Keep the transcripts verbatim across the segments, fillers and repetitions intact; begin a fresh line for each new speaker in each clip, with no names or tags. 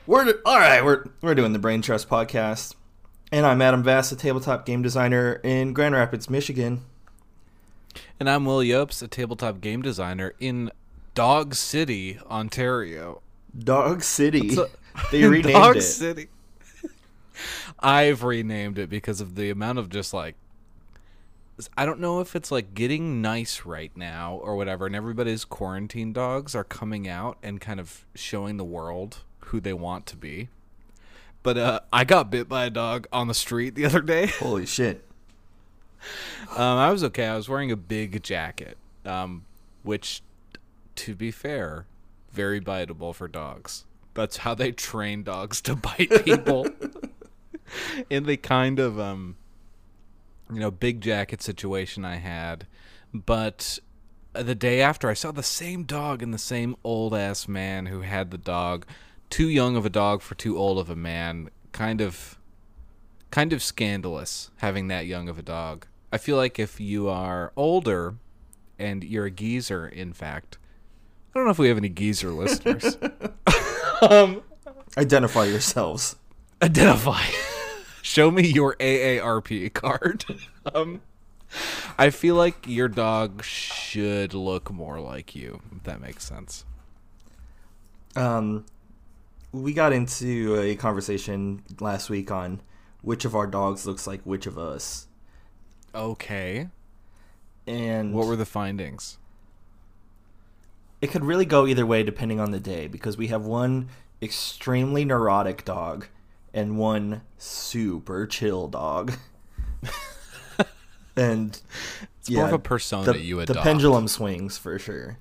We're all right. We're we're doing the Brain Trust podcast, and I'm Adam Vass, a tabletop game designer in Grand Rapids, Michigan.
And I'm Will Yopes, a tabletop game designer in Dog City, Ontario.
Dog City.
A,
they renamed
Dog
it.
City. I've renamed it because of the amount of just like, I don't know if it's like getting nice right now or whatever, and everybody's quarantine dogs are coming out and kind of showing the world who they want to be. But uh, I got bit by a dog on the street the other day.
Holy shit.
Um, I was okay. I was wearing a big jacket, um, which, to be fair, very biteable for dogs. That's how they train dogs to bite people. In the kind of, um, you know, big jacket situation I had. But the day after, I saw the same dog and the same old-ass man who had the dog. Too young of a dog for too old of a man. Kind of, kind of scandalous having that young of a dog. I feel like if you are older and you're a geezer, in fact, I don't know if we have any geezer listeners. um,
Identify yourselves.
Identify. Show me your A A R P card. um, I feel like your dog should look more like you, if that makes sense.
Um, we got into a conversation last week on which of our dogs looks like which of us.
Okay.
And
what were the findings?
It could really go either way depending on the day, because we have one extremely neurotic dog and one super chill dog. And
it's
yeah,
more of a persona
the,
you adopt.
The pendulum swings for sure.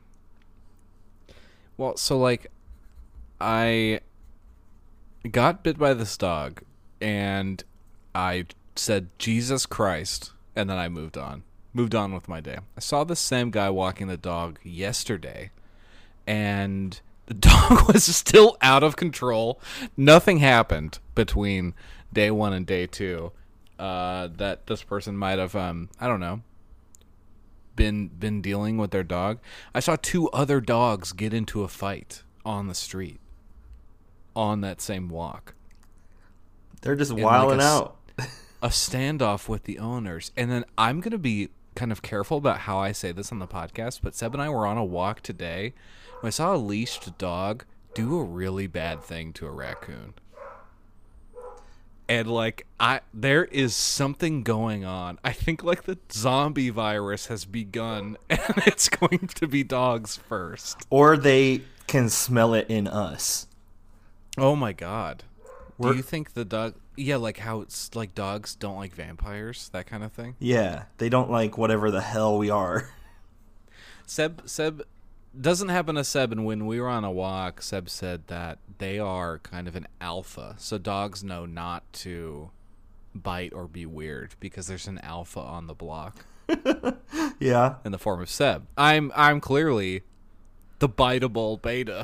Well, so like I got bit by this dog and I said Jesus Christ, and then I moved on. Moved on with my day. I saw the same guy walking the dog yesterday, and the dog was still out of control. Nothing happened between day one and day two. Uh, that this person might have, um, I don't know, been been dealing with their dog. I saw two other dogs get into a fight on the street on that same walk.
They're just
And
wilding
like a,
out.
a standoff with the owners. And then I'm going to be kind of careful about how I say this on the podcast, but Seb and I were on a walk today. And I saw a leashed dog do a really bad thing to a raccoon. And like I there is something going on. I think like the zombie virus has begun and it's going to be dogs first.
Or they can smell it in us.
Oh my god.
We're,
Do you think the dog yeah, like how it's like dogs don't like vampires, that kind of thing?
Yeah, they don't like whatever the hell we are.
Seb Seb doesn't happen to Seb, and when we were on a walk, Seb said that they are kind of an alpha. So dogs know not to bite or be weird because there's an alpha on the block.
Yeah.
In the form of Seb. I'm I'm clearly the biteable beta.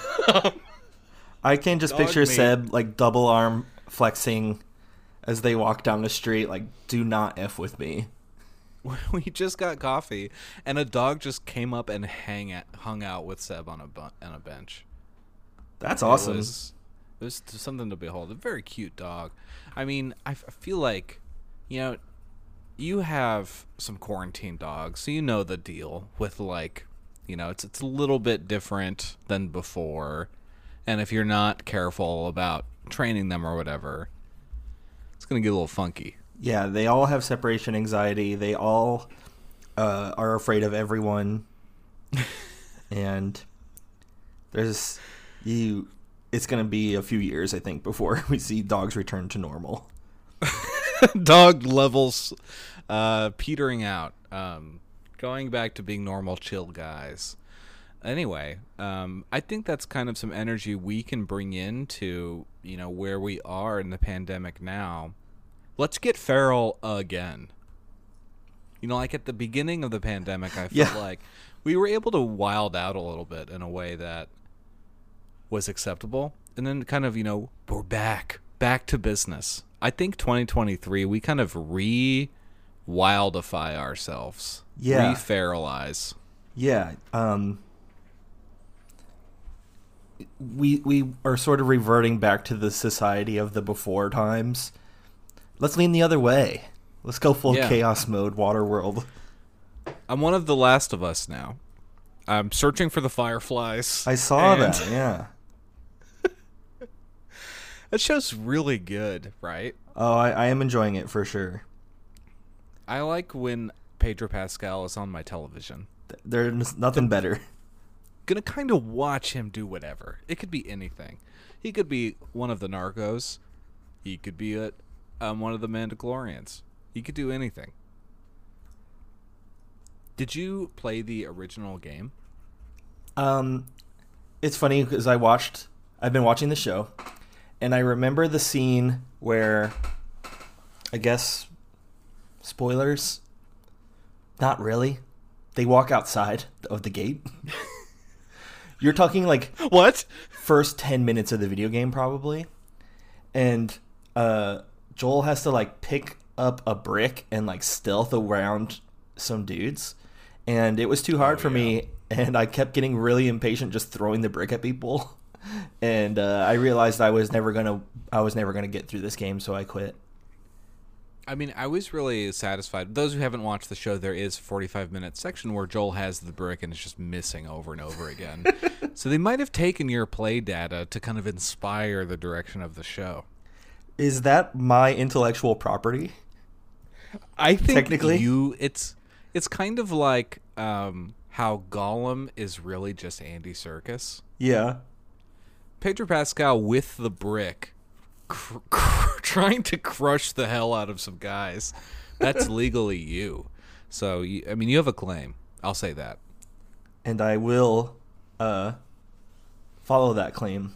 I can just
Dog
picture
me.
Seb like double arm flexing as they walk down the street like, do not F with me.
We just got coffee, and a dog just came up and hang at, hung out with Seb on a bu- on a bench.
That's awesome.
It was, it was something to behold. A very cute dog. I mean, I, f- I feel like, you know, you have some quarantine dogs, so you know the deal with, like, you know, it's it's a little bit different than before, and if you're not careful about training them or whatever, it's gonna get a little funky.
Yeah, they all have separation anxiety. They all uh, are afraid of everyone. And there's you it's going to be a few years, I think, before we see dogs return to normal.
Dog levels uh, petering out. Um, going back to being normal, chill guys. Anyway, um, I think that's kind of some energy we can bring into, you know, where we are in the pandemic now. Let's get feral again. You know, like at the beginning of the pandemic, I felt
Yeah.
like we were able to wild out a little bit in a way that was acceptable. And then kind of, you know, we're back, back to business. I think twenty twenty-three, we kind of re-wildify ourselves.
Yeah.
Re-feralize.
Yeah. Um, we we are sort of reverting back to the society of the before times. Let's lean the other way. Let's go full
Yeah.
chaos mode, Waterworld.
I'm one of the Last of Us now. I'm searching for the fireflies.
I saw
and
that, yeah.
That show's really good, right?
Oh, I, I am enjoying it for sure.
I like when Pedro Pascal is on my television.
There's nothing better.
Gonna kind of watch him do whatever. It could be anything. He could be one of the Narcos. He could be a, um, one of the Mandalorians. He could do anything. Did you play the original game?
Um, it's funny because I watched, I've been watching the show, and I remember the scene where, I guess, spoilers? Not really. They walk outside of the gate. You're talking like
What?
first ten minutes of the video game probably. And uh, Joel has to like pick up a brick and like stealth around some dudes. And it was too hard
Oh,
for
yeah.
me, and I kept getting really impatient just throwing the brick at people. And uh, I realized I was never gonna I was never gonna get through this game, so I quit.
I mean, I was really satisfied. Those who haven't watched the show, there is a forty-five minute section where Joel has the brick and it's just missing over and over again. So they might have taken your play data to kind of inspire the direction of the show.
Is that my intellectual property?
I think
Technically?
you it's it's kind of like um, how Gollum is really just Andy Serkis.
Yeah.
Pedro Pascal with the brick cr- cr- trying to crush the hell out of some guys. That's legally you. So, you, I mean, you have a claim. I'll say that.
And I will uh, follow that claim.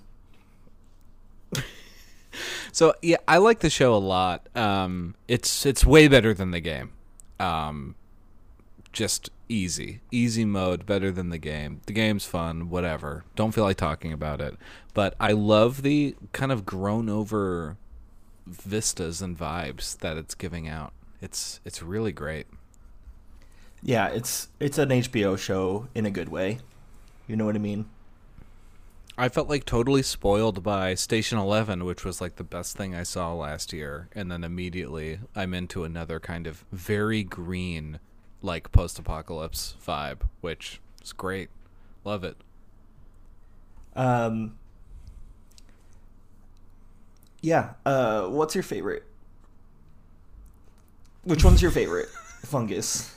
So, yeah, I like the show a lot. Um, it's it's way better than the game. Um, just easy. Easy mode, better than the game. The game's fun, whatever. Don't feel like talking about it. But I love the kind of grown-over vistas and vibes that it's giving out. It's it's really great.
Yeah, it's it's an H B O show in a good way. You know what I mean?
I felt like totally spoiled by Station Eleven, which was like the best thing I saw last year, and then immediately I'm into another kind of very green, like post-apocalypse vibe, which is great. Love it.
Um. Yeah. Uh, what's your favorite? Which one's your favorite fungus?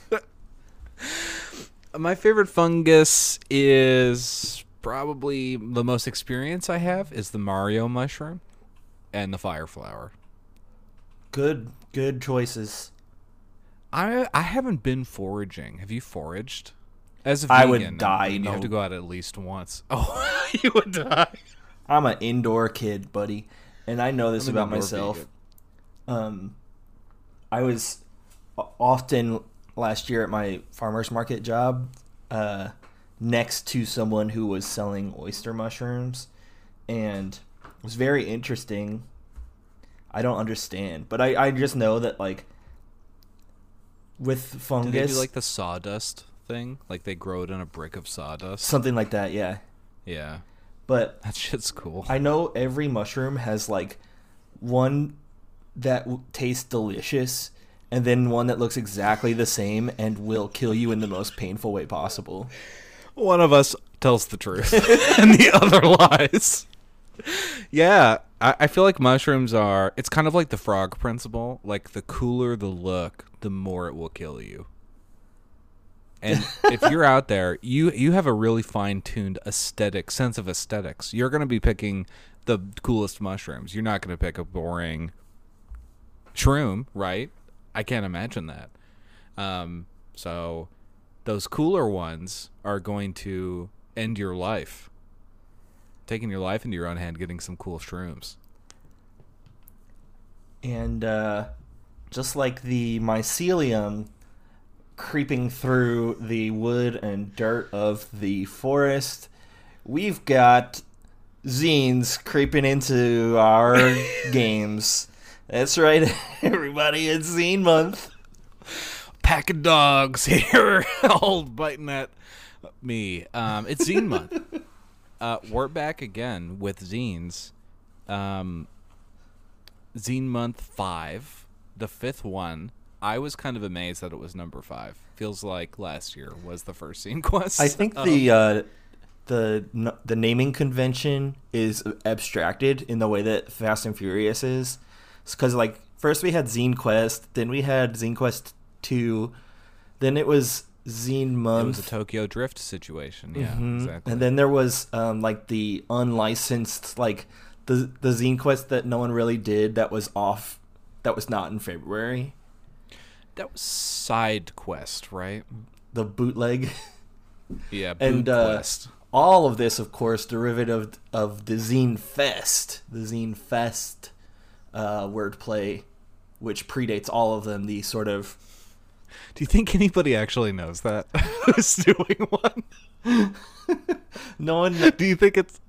My favorite fungus is probably the most experience I have is the Mario mushroom and the fire flower.
Good, good choices.
I I haven't been foraging. Have you foraged? As a
I
vegan,
would die,
You
no.
have to go out at least once. Oh, you would die.
I'm an indoor kid, buddy, and I know this
I'm an
about
indoor
myself.
vegan.
Um, I was o- often last year at my farmer's market job uh, next to someone who was selling oyster mushrooms, and it was very interesting. I don't understand, but I, I just know that, like, with fungus...
Do they do like the sawdust thing? Like they grow it in a brick of sawdust?
something like that, yeah.
Yeah.
But
That shit's cool.
I know every mushroom has, like, one that w- tastes delicious, and then one that looks exactly the same and will kill you in the most painful way possible.
One of us tells the truth and the other lies. Yeah, I, I feel like mushrooms are, it's kind of like the frog principle. Like the cooler the look, the more it will kill you. And if you're out there, you you have a really fine-tuned aesthetic, sense of aesthetics. You're going to be picking the coolest mushrooms. You're not going to pick a boring shroom, right? I can't imagine that. Um, so those cooler ones are going to end your life. Taking your life into your own hand, getting some cool shrooms.
And uh, just like the mycelium creeping through the wood and dirt of the forest, we've got zines creeping into our games. That's right, everybody, it's Zine Month.
Pack of dogs here, all biting at me. Um, it's Zine Month. uh, we're back again with zines. Um, Zine Month five, the fifth one. I was kind of amazed that it was number five. Feels like last year was the first Zine Quest.
I think
um,
the uh, the the naming convention is abstracted in the way that Fast and Furious is, because like first we had Zine Quest, then we had Zine Quest two, then it was Zine Month.
It was a Tokyo Drift situation, yeah,
mm-hmm.
exactly.
And then there was um, like the unlicensed, like the the Zine Quest that no one really did, that was off, that was not in February.
That was Side Quest, right?
The bootleg.
Yeah, Boot
and uh,
Quest.
All of this, of course, derivative of the Zine Fest, the Zine Fest uh, wordplay, which predates all of them. The sort of.
Do you think anybody actually knows that who's doing one?
No one.
Do you think it's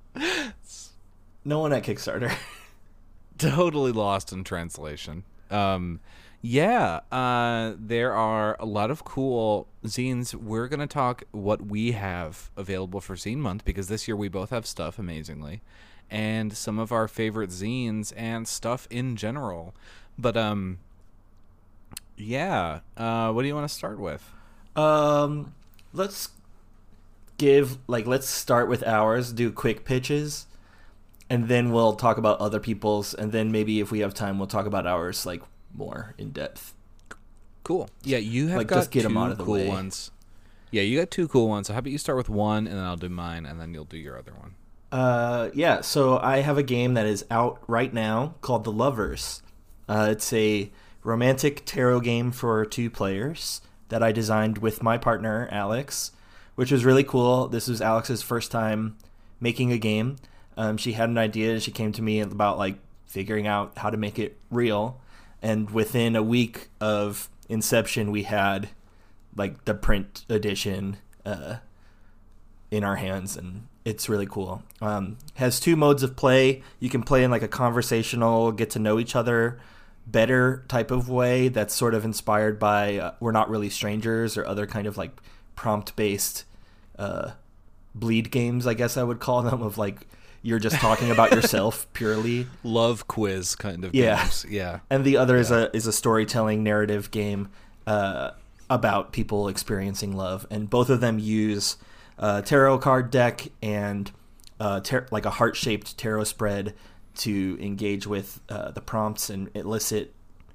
no one at Kickstarter?
Totally lost in translation. Um, yeah, uh, there are a lot of cool zines. We're going to talk what we have available for Zine Month, because this year we both have stuff, amazingly, and some of our favorite zines and stuff in general. But, um, yeah, uh, what do you want to start with?
Um, let's give, like, let's start with ours, do quick pitches, and then we'll talk about other people's, and then maybe if we have time, we'll talk about ours, like, more in depth.
Cool. Yeah, you have
like,
got
just get
two
them out of the
cool
way.
ones. Yeah, you got two cool ones. So how about you start with one, and then I'll do mine, and then you'll do your other one.
Uh, yeah, so I have a game that is out right now called The Lovers. Uh, it's a romantic tarot game for two players that I designed with my partner, Alex, which was really cool. This was Alex's first time making a game. Um, she had an idea, and she came to me about, like, figuring out how to make it real. And within a week of inception, we had, like, the print edition uh, in our hands, and it's really cool. Um, has two modes of play. You can play in, like, a conversational, get to know each other better type of way that's sort of inspired by uh, We're Not Really Strangers, or other kind of, like, prompt-based uh, bleed games, I guess I would call them, of, like, you're just talking about yourself purely.
Love quiz kind of
yeah.
games. Yeah.
And the other
yeah.
is a is a storytelling narrative game uh, about people experiencing love. And both of them use a tarot card deck and uh, tar- like a heart-shaped tarot spread to engage with uh, the prompts and elicit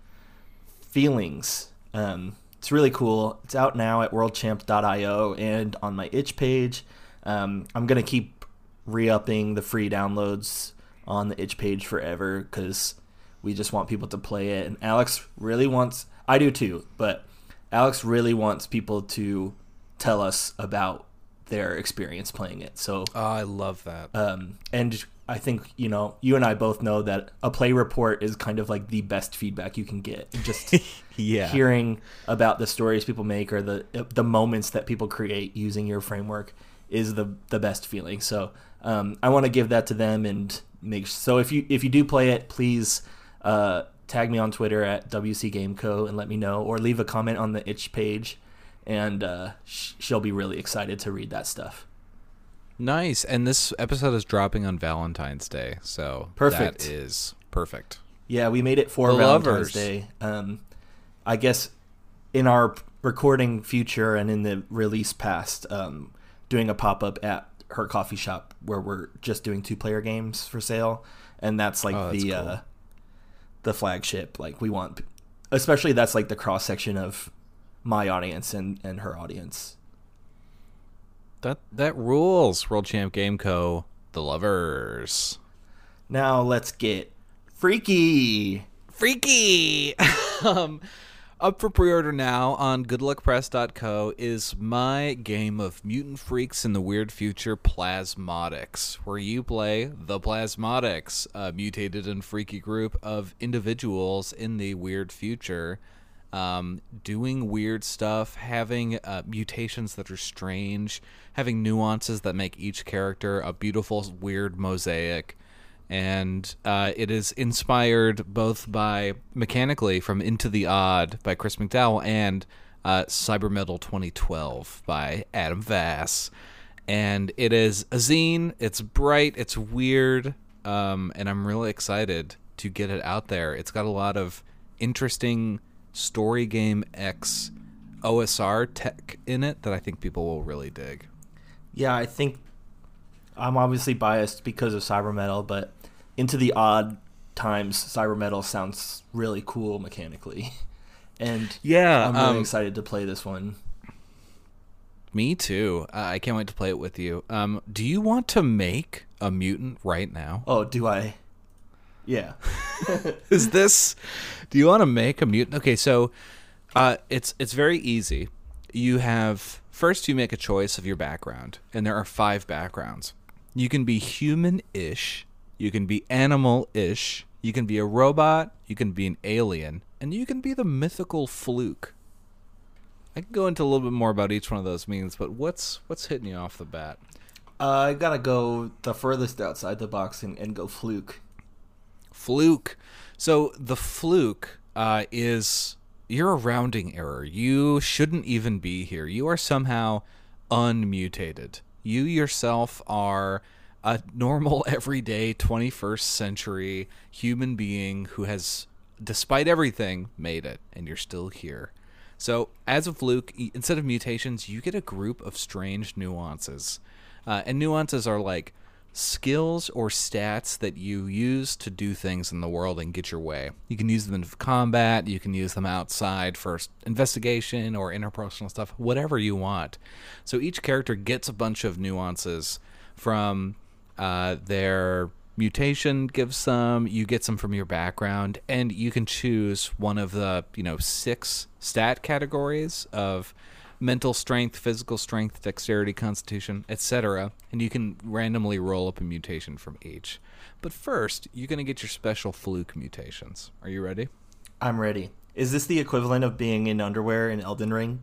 feelings. Um, it's really cool. It's out now at world champ dot io and on my itch page. Um, I'm going to keep re-upping the free downloads on the itch page forever, because we just want people to play it. And Alex really wants, I do too, but Alex really wants people to tell us about their experience playing it. So
oh, I love that.
Um, and I think, you know, you and I both know that a play report is kind of like the best feedback you can get. Just
yeah.
hearing about the stories people make, or the the moments that people create using your framework, is the the best feeling. So um, I want to give that to them, and make so if you if you do play it, please uh, tag me on Twitter at W C Game Co and let me know, or leave a comment on the itch page, and uh, sh- she'll be really excited to read that stuff.
Nice. And this episode is dropping on Valentine's Day, so
perfect.
That is perfect.
Yeah, we made it for
The
Valentine's
Lovers.
Day. Um, I guess in our recording future and in the release past, um, doing a pop-up at her coffee shop where we're just doing two-player games for sale, and that's like
oh, that's
the
cool.
uh, the flagship. Like, we want, especially that's like the cross-section of my audience and, and her audience.
That that rules. World Champ Game Co. The Lovers.
Now let's get freaky.
Freaky. um, up for pre-order now on good luck press dot co is my game of Mutant Freaks in the Weird Future Plasmodics, where you play the Plasmodics, a mutated and freaky group of individuals in the weird future, um, doing weird stuff, having uh, mutations that are strange, having nuances that make each character a beautiful, weird mosaic. And uh, it is inspired both by, mechanically, from Into the Odd by Chris McDowell and uh, Cyber Metal twenty twelve by Adam Vass. and it is a zine. It's bright, it's weird, um, and I'm really excited to get it out there. It's got a lot of interesting story game X O S R tech in it that I think people will really dig.
Yeah, I think I'm obviously biased because of Cyber Metal, but Into the Odd Times Cyber Metal sounds really cool mechanically. And
yeah,
I'm really
um,
excited to play this one.
Me too. Uh, I can't wait to play it with you. Um, do you want to make a mutant right now?
Oh, do I? Yeah.
Is this? Do you want to make a mutant? Okay, so uh, it's it's very easy. You have first you make a choice of your background, and there are five backgrounds. You can be human-ish, you can be animal-ish, you can be a robot, you can be an alien, and you can be the mythical Fluke. I can go into a little bit more about each one of those means, but what's what's hitting you off the bat?
Uh, I gotta go the furthest outside the box and, and go Fluke.
Fluke. So the Fluke uh, is, you're a rounding error. You shouldn't even be here. You are somehow unmutated. You yourself are a normal, everyday, twenty-first century human being who has, despite everything, made it, and you're still here. So as a Fluke, instead of mutations, you get a group of strange nuances. Uh, and nuances are like skills or stats that you use to do things in the world and get your way. You can use them in combat, you can use them outside for investigation or interpersonal stuff, whatever you want. So each character gets a bunch of nuances from uh, their mutation gives some, you get some from your background, and you can choose one of the, you know, six stat categories of mental strength, physical strength, dexterity, constitution, et cetera, and you can randomly roll up a mutation from each. But first, you're going to get your special Fluke mutations. Are you ready?
I'm ready. Is this the equivalent of being in underwear in Elden Ring?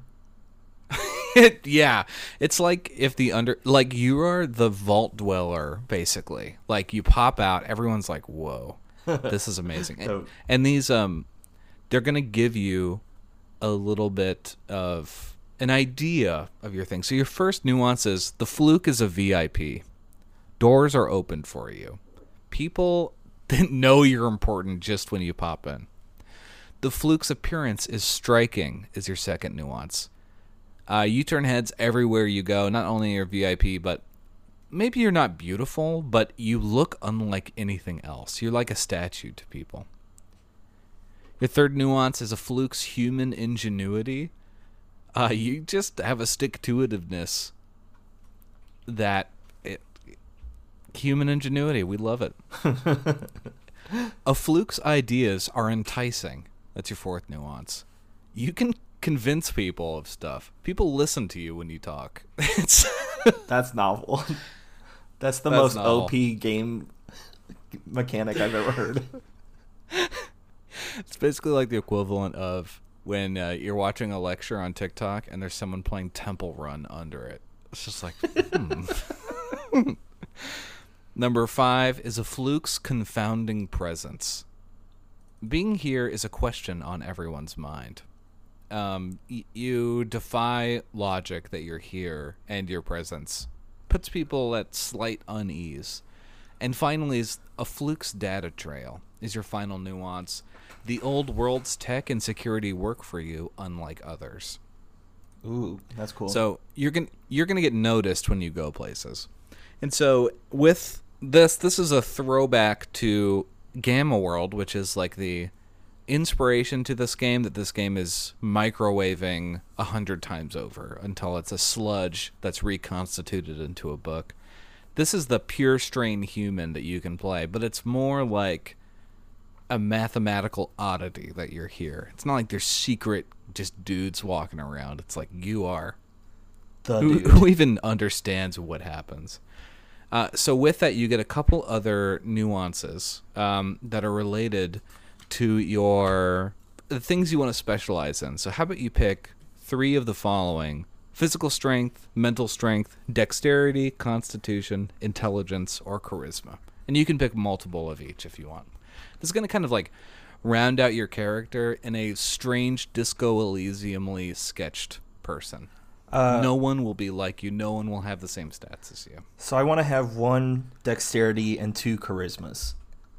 Yeah, it's like if the under like you are the vault dweller, basically. Like you pop out, everyone's like, "Whoa, this is amazing."
So-
and, and these um, they're going to give you a little bit of an idea of your thing. So your first nuance is the Fluke is a V I P. Doors are opened for you. People know you're important just when you pop in. The Fluke's appearance is striking is your second nuance. Uh, you turn heads everywhere you go. Not only are you V I P, but maybe you're not beautiful, but you look unlike anything else. You're like a statue to people. Your third nuance is a Fluke's human ingenuity. Uh, you just have a stick-to-itiveness that it, human ingenuity, we love it. A Fluke's ideas are enticing. That's your fourth nuance. You can convince people of stuff. People listen to you when you talk. It's
That's novel. That's the
That's
most
novel.
O P game mechanic I've ever heard.
It's basically like the equivalent of when uh, you're watching a lecture on TikTok and there's someone playing Temple Run under it. It's just like, hmm. Number five is a Fluke's confounding presence. Being here is a question on everyone's mind. Um, y- you defy logic that you're here, and your presence puts people at slight unease. And finally, is a Fluke's data trail is your final nuance. The old world's tech and security work for you, unlike others.
Ooh, that's cool.
So you're gonna you're gonna get noticed when you go places. And so with this, this is a throwback to Gamma World, which is like the inspiration to this game that this game is microwaving a hundred times over until it's a sludge that's reconstituted into a book. This is the pure strain human that you can play, but it's more like a mathematical oddity that you're here. It's not like there's secret just dudes walking around. It's like you are.
the
Who,
dude.
who even understands what happens? Uh, so with that, you get a couple other nuances um, that are related to your the things you want to specialize in. So how about you pick three of the following: physical strength, mental strength, dexterity, constitution, intelligence, or charisma. And you can pick multiple of each if you want. This is going to kind of like round out your character in a strange Disco Elysium-ly sketched person.
Uh,
No one will be like you. No one will have the same stats as you.
So I want to have one dexterity and two charismas.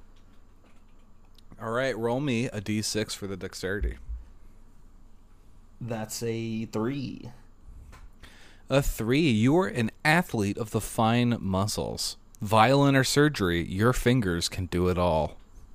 All right, roll me a d six for the dexterity.
That's a three.
A three. You're an athlete of the fine muscles. Violin or surgery, your fingers can do it all.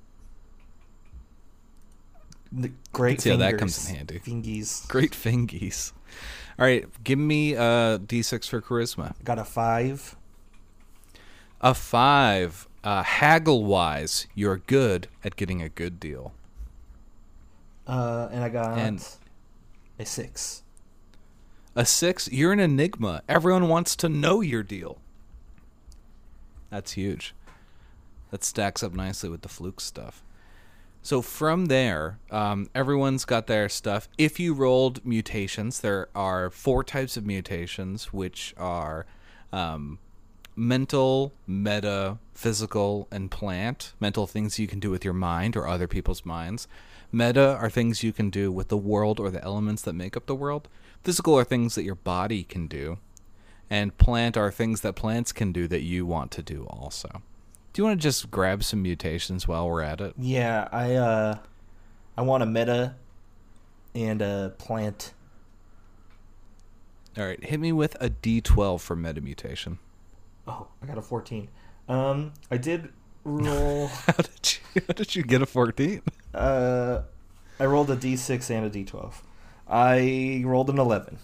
The great
See how
fingers.
that comes in handy.
Fingies.
Great fingies. All right, give me a d six for charisma.
Got a five.
A five. Uh, haggle-wise, you're good at getting a good deal.
Uh, and I got
And-
a six.
A six, you're an enigma. Everyone wants to know your deal. That's huge. That stacks up nicely with the fluke stuff. So from there, um, everyone's got their stuff. If you rolled mutations, there are four types of mutations, which are um, mental, meta, physical, and plant. Mental, things you can do with your mind or other people's minds. Meta are things you can do with the world or the elements that make up the world. Physical are things that your body can do. And plant are things that plants can do that you want to do also. Do you want to just grab some mutations while we're at it?
Yeah, I uh, I want a meta and a plant.
All right, hit me with a d twelve for meta mutation.
Oh, I got a fourteen. Um, I did roll.
How did you, how did you get a fourteen?
uh, I rolled a d six and a d twelve. I rolled an eleven.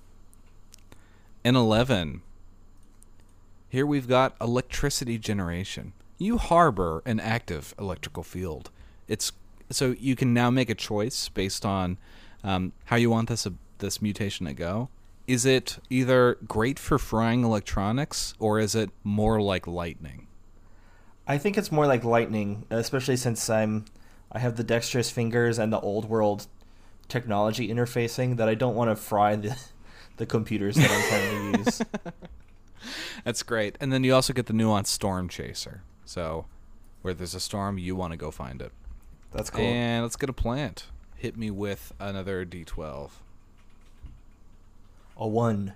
An eleven. Here we've got electricity generation. You harbor an active electrical field. It's so you can now make a choice based on um, how you want this uh, this mutation to go. Is it either great for frying electronics, or is it more like lightning?
I think it's more like lightning, especially since I'm I have the dexterous fingers and the old world technology interfacing that I don't want to fry the the computers that I'm trying to use.
That's great. And then you also get the nuanced storm chaser. So where there's a storm, you want to go find it.
That's cool.
And let's get a plant. Hit me with another d twelve.
A one.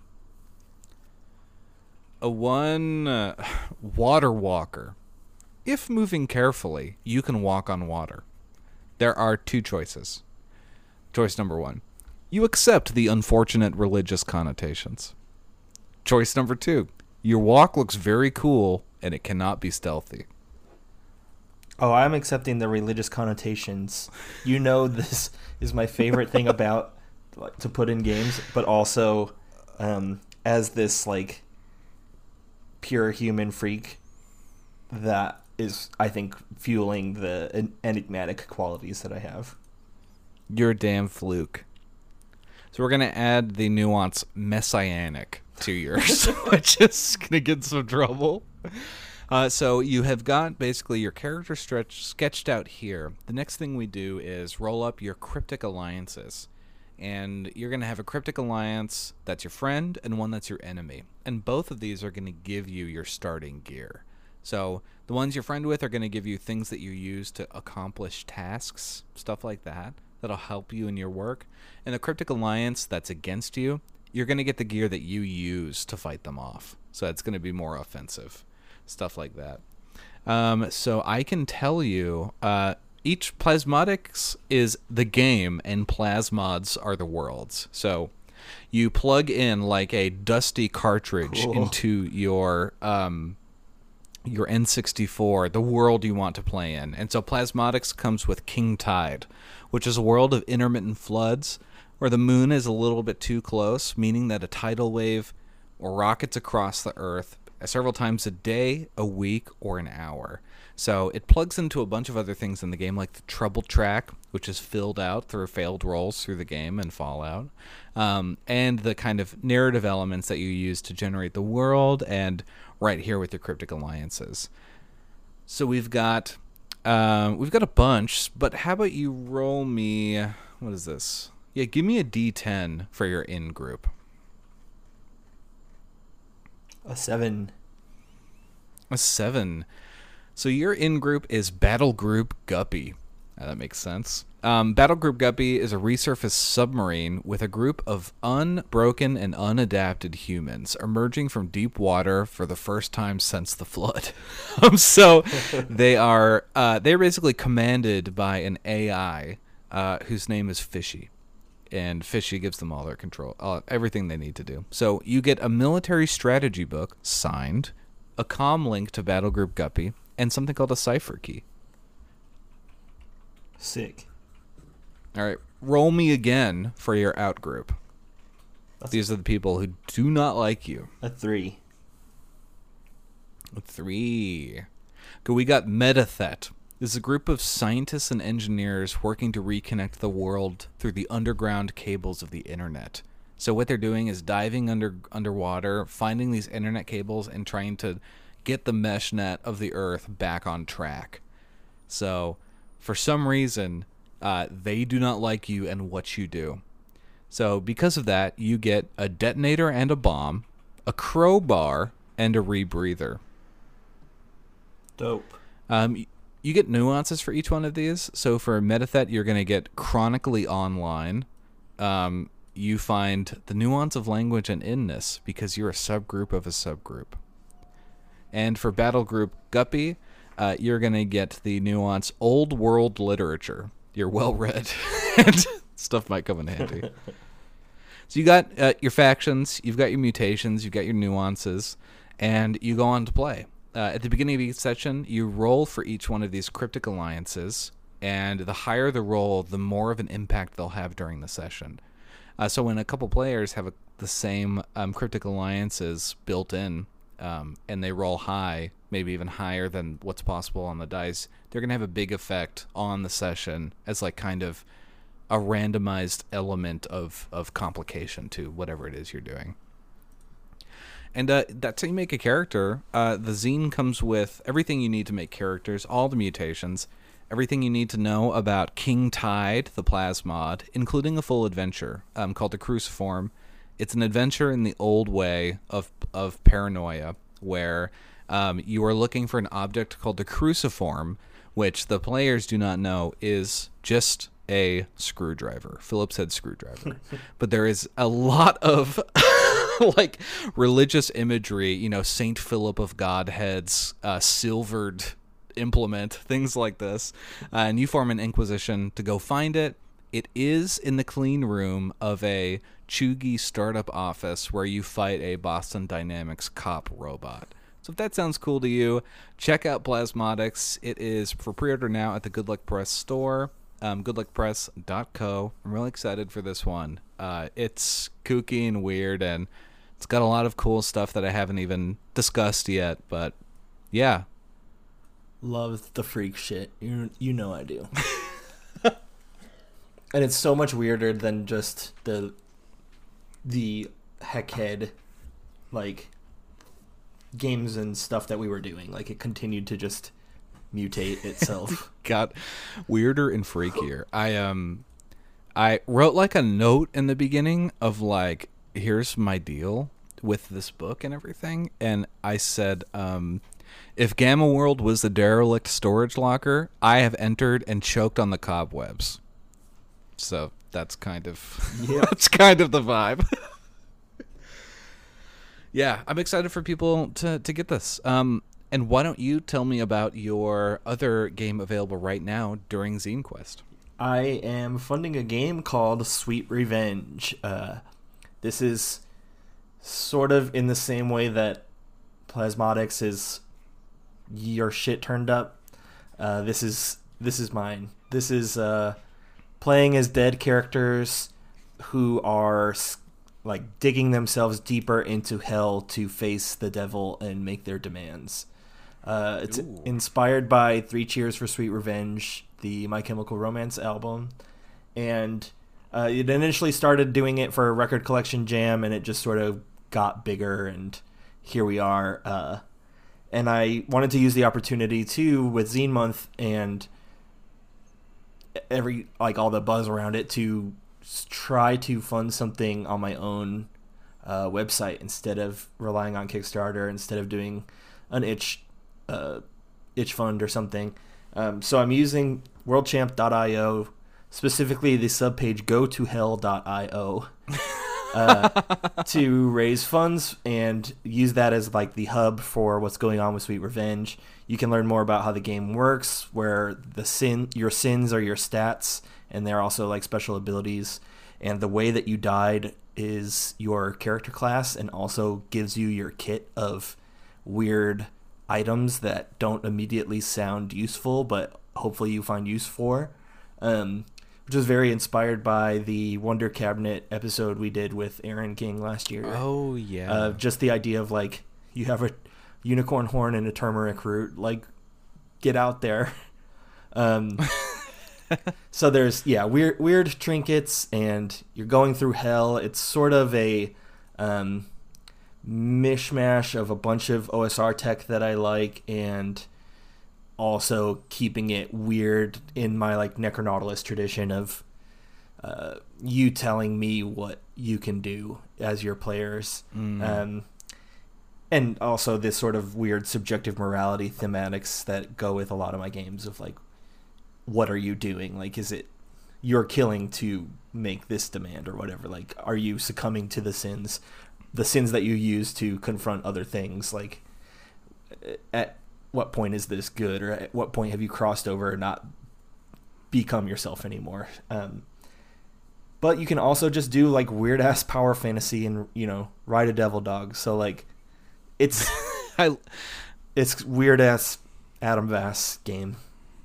A one uh, water walker. If moving carefully, you can walk on water. There are two choices. Choice number one, you accept the unfortunate religious connotations. Choice number two, your walk looks very cool and it cannot be stealthy.
Oh, I'm accepting the religious connotations. You know, this is my favorite thing about like, to put in games, but also um, as this like pure human freak that is, I think, fueling the en- enigmatic qualities that I have.
You're a damn fluke. So we're going to add the nuance messianic to yours, which is going to get some trouble. Uh, so you have got basically your character stretch sketched out here. The next thing we do is roll up your cryptic alliances. And you're going to have a cryptic alliance that's your friend and one that's your enemy. And both of these are going to give you your starting gear. So the ones you're friend with are going to give you things that you use to accomplish tasks, stuff like that, that'll help you in your work. And the cryptic alliance that's against you, you're going to get the gear that you use to fight them off. So it's going to be more offensive, stuff like that. Um, so I can tell you, uh, each Plasmodics is the game and Plasmods are the worlds. So you plug in like a dusty cartridge
Cool.
into your um, your N sixty-four, the world you want to play in. And so Plasmodics comes with King Tide, which is a world of intermittent floods where the moon is a little bit too close, meaning that a tidal wave or rockets across the earth several times a day, a week, or an hour. So it plugs into a bunch of other things in the game, like the trouble track, which is filled out through failed rolls through the game and Fallout, um, and the kind of narrative elements that you use to generate the world, and right here with your cryptic alliances. So we've got um, we've got a bunch, but how about you roll me? What is this? Yeah, give me a D ten for your in group.
A seven.
A seven. So your in-group is Battle Group Guppy. Uh, that makes sense. Um, Battle Group Guppy is a resurfaced submarine with a group of unbroken and unadapted humans emerging from deep water for the first time since the flood. um, so they are uh, they're basically commanded by an A I uh, whose name is Fishy. And Fishy gives them all their control, uh, everything they need to do. So you get a military strategy book signed, a comm link to Battle Group Guppy, and something called a cipher key.
Sick.
All right, roll me again for your out group.
That's
These are the people who do not like you.
a three.
A three. Okay, we got Metathet. This is a group of scientists and engineers working to reconnect the world through the underground cables of the internet. So what they're doing is diving under underwater, finding these internet cables, and trying to get the mesh net of the Earth back on track. So, for some reason, uh, they do not like you and what you do. So, because of that, you get a detonator and a bomb, a crowbar, and a rebreather.
Dope.
Um, you get nuances for each one of these. So for Metathet, you're going to get chronically online. Um, you find the nuance of language and inness because you're a subgroup of a subgroup. And for Battle Group Guppy, uh, you're going to get the nuance old world literature. You're well read, and stuff might come in handy. So you got uh, your factions, you've got your mutations, you've got your nuances, and you go on to play. Uh, at the beginning of each session, you roll for each one of these cryptic alliances, and the higher the roll, the more of an impact they'll have during the session. Uh, so when a couple players have a, the same um, cryptic alliances built in, um, and they roll high, maybe even higher than what's possible on the dice, they're going to have a big effect on the session as like kind of a randomized element of, of complication to whatever it is you're doing. And uh, that's how you make a character. Uh, the zine comes with everything you need to make characters, all the mutations, everything you need to know about King Tide, the plasmod, including a full adventure um, called the Cruciform. It's an adventure in the old way of of paranoia, where um, you are looking for an object called the Cruciform, which the players do not know is just a screwdriver, Phillips head screwdriver. But there is a lot of like religious imagery, you know, Saint Philip of Godhead's uh, silvered implement, things like this. Uh, and you form an inquisition to go find it. It is in the clean room of a Chugi startup office where you fight a Boston Dynamics cop robot. So if that sounds cool to you, check out Plasmodics. It is for pre-order now at the Good Luck Press store. Um, good luck press dot co. I'm really excited for this one. Uh, it's kooky and weird, and it's got a lot of cool stuff that I haven't even discussed yet. But yeah,
Love the freak shit. You you know I do. And it's so much weirder than just the the heckhead like games and stuff that we were doing. Like it continued to just mutate itself.
Got weirder and freakier. I um I wrote like a note in the beginning of like, here's my deal with this book and everything, and I said, um if Gamma World was the derelict storage locker, I have entered and choked on the cobwebs. So that's kind of
Yeah.
that's kind of the vibe. Yeah, I'm excited for people to to get this. Um And why don't you tell me about your other game available right now during Zine Quest?
I am funding a game called Sweet Revenge. Uh, this is sort of in the same way that Plasmodics is your shit turned up. Uh, this is this is mine. This is uh, playing as dead characters who are like digging themselves deeper into hell to face the devil and make their demands. Uh, it's
Ooh.
inspired by Three Cheers for Sweet Revenge, the My Chemical Romance album, and uh, it initially started doing it for a record collection jam, and it just sort of got bigger, and here we are. Uh, and I wanted to use the opportunity too with Zine Month and every like all the buzz around it to try to fund something on my own uh, website instead of relying on Kickstarter, instead of doing an itch uh, itch fund or something. Um, so I'm using world champ dot io, specifically the subpage go to hell dot io, uh, to raise funds and use that as like the hub for what's going on with Sweet Revenge. You can learn more about how the game works, where the sin your sins are your stats, and they're also like special abilities. And the way that you died is your character class, and also gives you your kit of weird items that don't immediately sound useful, but hopefully you find use for. Um, which was very inspired by the Wonder Cabinet episode we did with Aaron King last year.
Oh, yeah.
Uh, just the idea of, like, you have a unicorn horn and a turmeric root. Like, get out there. Um, so there's, yeah, weird weird trinkets, and you're going through hell. It's sort of a um, mishmash of a bunch of O S R tech that I like, and also keeping it weird in my like Necronautilus tradition of uh, you telling me what you can do as your players. Mm. Um, and also this sort of weird subjective morality thematics that go with a lot of my games of like, what are you doing? Like, is it you're killing to make this demand or whatever? Like, are you succumbing to the sins, the sins that you use to confront other things? Like, at what point is this good, or at what point have you crossed over and not become yourself anymore? Um, but you can also just do like weird ass power fantasy and, you know, ride a devil dog. So like, it's
I,
it's weird ass Adam Vass game.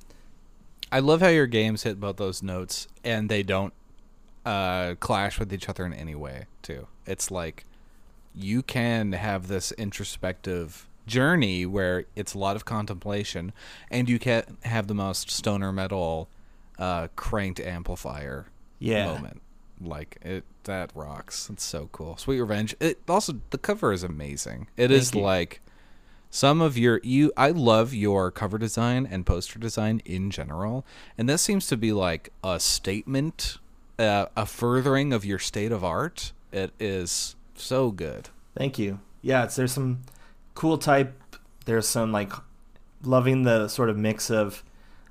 I love how your games hit both those notes, and they don't uh, clash with each other in any way too. It's like you can have this introspective journey where it's a lot of contemplation, and you can have the most stoner metal uh, cranked amplifier
yeah.
moment. Like it, that rocks. It's so cool. Sweet Revenge. It also, the cover is amazing. It
Thank
is
you.
like some of your you. I love your cover design and poster design in general, and this seems to be like a statement, uh, a furthering of your state of art. It is so good.
Thank you. Yeah, it's there's some cool type. There's some like loving the sort of mix of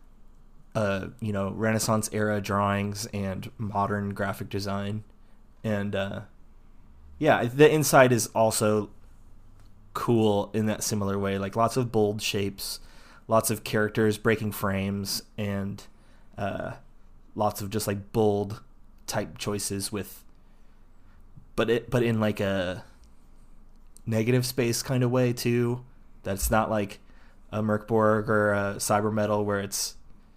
uh you know Renaissance era drawings and modern graphic design, and uh yeah the inside is also cool in that similar way, like lots of bold shapes, lots of characters breaking frames, and uh lots of just like bold type choices with but it but in like a negative space kind of way too. That's not like a Merkborg or a Cyber Metal where it's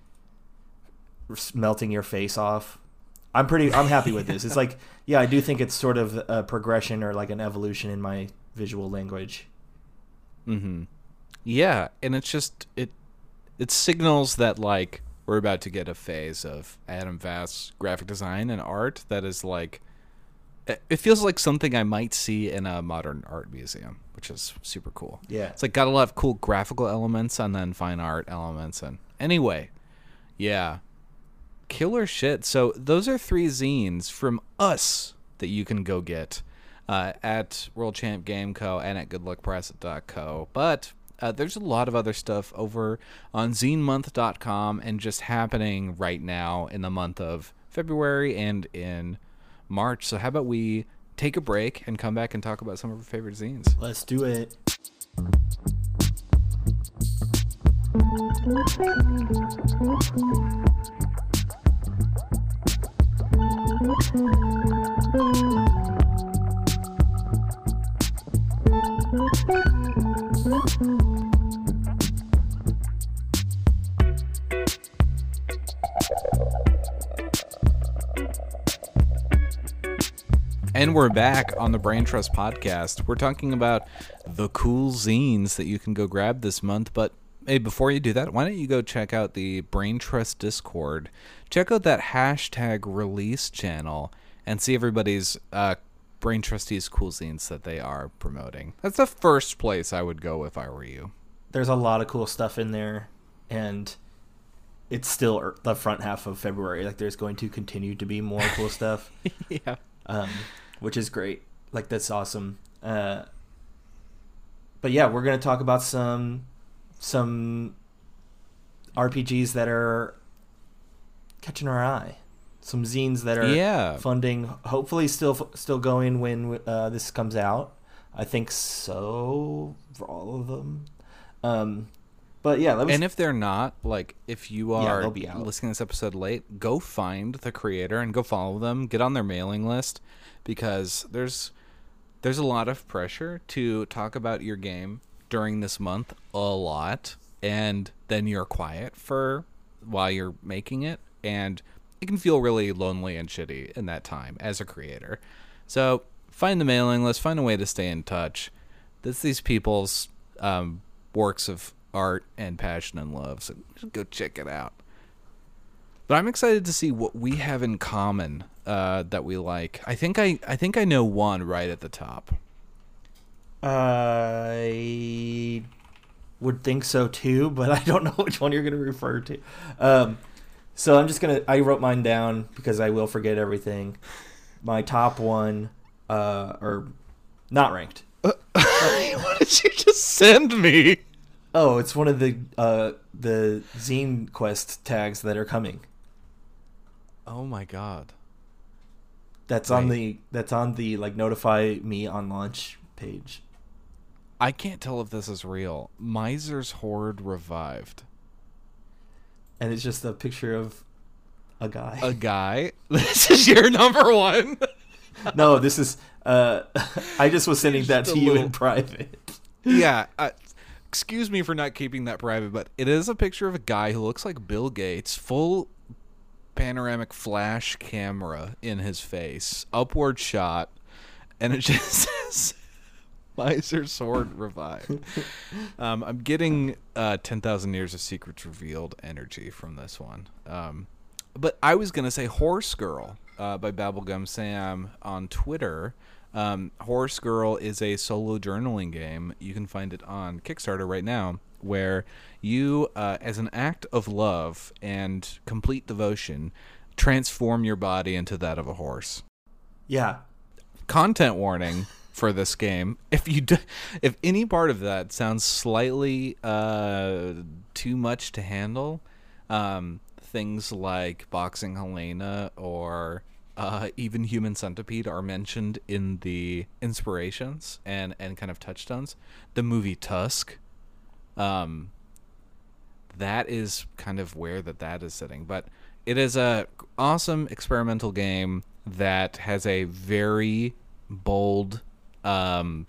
melting your face off. I'm pretty I'm happy with this. It's like, yeah, I do think it's sort of a progression or like an evolution in my visual language.
Mm-hmm. Yeah, and it's just it it signals that like we're about to get a phase of Adam Vass graphic design and art that is like, it feels like something I might see in a modern art museum, which is super cool.
Yeah.
It's like got a lot of cool graphical elements and then fine art elements. And anyway, yeah, killer shit. So those are three zines from us that you can go get uh, at World Champ Game Co. and at good luck press dot co. But uh, there's a lot of other stuff over on zine month dot com and just happening right now in the month of February and in March. So how about we take a break and come back and talk about some of our favorite zines?
Let's do it.
And we're back on the Brain Trust podcast. We're talking about the cool zines that you can go grab this month. But hey, before you do that, why don't you go check out the Brain Trust Discord? Check out that hashtag release channel and see everybody's uh, Brain Trustees cool zines that they are promoting. That's the first place I would go if I were you.
There's a lot of cool stuff in there, and it's still the front half of February. Like, there's going to continue to be more cool stuff.
Yeah.
Um, which is great. Like, that's awesome. Uh, but yeah, we're going to talk about some some R P Gs that are catching our eye. Some zines that are
Yeah.
funding, hopefully still still going when uh, this comes out. I think so for all of them. Um, but yeah, let me.
And if they're not, like, if you
Yeah,
are
they'll be out.
listening to this episode late, go find the creator and go follow them. Get on their mailing list, because there's there's a lot of pressure to talk about your game during this month a lot, and then you're quiet for while you're making it, and it can feel really lonely and shitty in that time as a creator. So find the mailing list, find a way to stay in touch. That's these people's um, works of art and passion and love, so just go check it out. But I'm excited to see what we have in common uh, that we like. I think I, I think I know one right at the top.
I would think so too, but I don't know which one you're going to refer to. Um, so I'm just going to, I wrote mine down because I will forget everything. My top one, uh, or not ranked.
What did you just send me?
Oh, it's one of the, uh, the Zine Quest tags that are coming.
Oh my god.
That's
Wait.
on the, that's on the, like, notify me on launch page.
I can't tell if this is real. Miser's Horde revived.
And it's just a picture of a guy.
A guy? This is your number one?
No, this is, uh, I just was sending that
Just
to
a
you
little-
in private.
Yeah. Uh, excuse me for not keeping that private, but it is a picture of a guy who looks like Bill Gates, full panoramic flash camera in his face, upward shot, and it just says Miser's Horde revived. um, I'm getting uh, ten thousand Years of Secrets Revealed energy from this one. Um, but I was going to say Horse Girl uh, by Babblegum Sam on Twitter. Um, Horse Girl is a solo journaling game. You can find it on Kickstarter right now, where you, uh, as an act of love and complete devotion, transform your body into that of a horse.
Yeah.
Content warning for this game: if you do, if any part of that sounds slightly uh, too much to handle, um, things like Boxing Helena or uh, even Human Centipede are mentioned in the inspirations and, and kind of touchstones. The movie Tusk, um, that is kind of where that that is sitting. But it is a awesome experimental game that has a very bold um,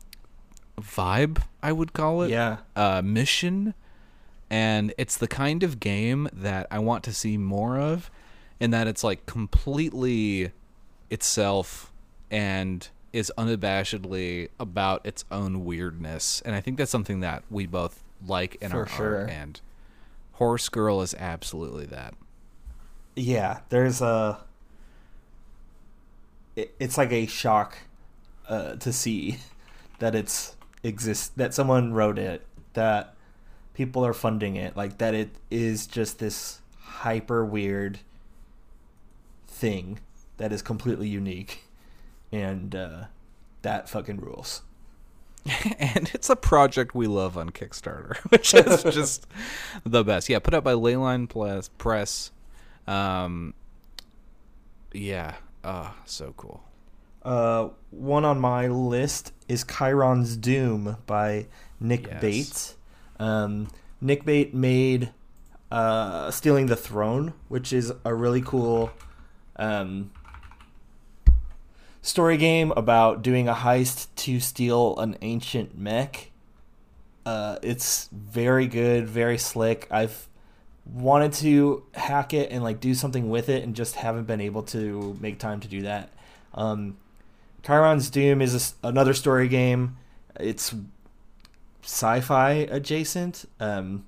vibe, I would call it.
Yeah.
Uh, mission. And it's the kind of game that I want to see more of, in that it's like completely itself and is unabashedly about its own weirdness. And I think that's something that we both like in
For
our
sure.
art, and Horse Girl is absolutely that.
Yeah, there's a. It, it's like a shock uh, to see that it's exists, that someone wrote it, that people are funding it, like that it is just this hyper weird thing that is completely unique, and uh, that fucking rules.
And it's a project we love on Kickstarter, which is just the best. Yeah, put out by Leyline Plus- Press. Um, yeah, ah, so cool.
Uh, one on my list is Chiron's Doom by Nick
Yes.
Bates. Um, Nick Bates made uh, Stealing the Throne, which is a really cool um, story game about doing a heist to steal an ancient mech. Uh, it's very good, very slick. I've wanted to hack it and like do something with it, and just haven't been able to make time to do that. Um, Chiron's Doom is a s another story game. It's sci-fi adjacent. Um,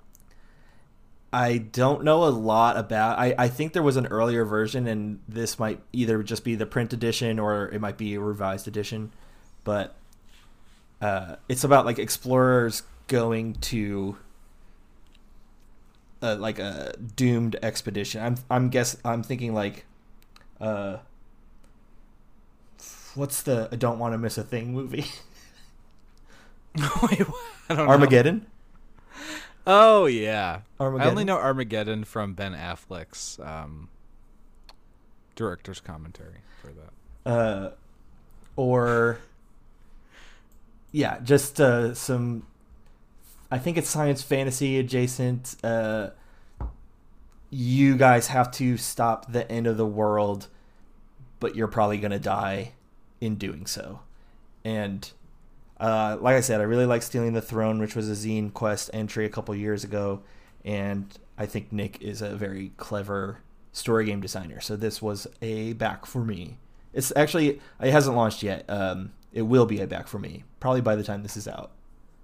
I don't know a lot about. I, I think there was an earlier version, and this might either just be the print edition or it might be a revised edition. But uh, it's about like explorers going to uh, like a doomed expedition. I'm I'm guess I'm thinking like, uh, what's the I Don't Want to Miss a Thing movie?
Wait, I don't know.
Armageddon.
Oh yeah,
Armageddon?
I only know Armageddon from Ben Affleck's um, director's commentary for that.
Uh, or yeah, just uh, some. I think it's science fantasy adjacent. Uh, you guys have to stop the end of the world, but you're probably gonna die in doing so. And uh, like I said, I really like Stealing the Throne, which was a Zine Quest entry a couple years ago, and I think Nick is a very clever story game designer. So this was a back for me. It's actually, it hasn't launched yet. Um, it will be a back for me, probably by the time this is out.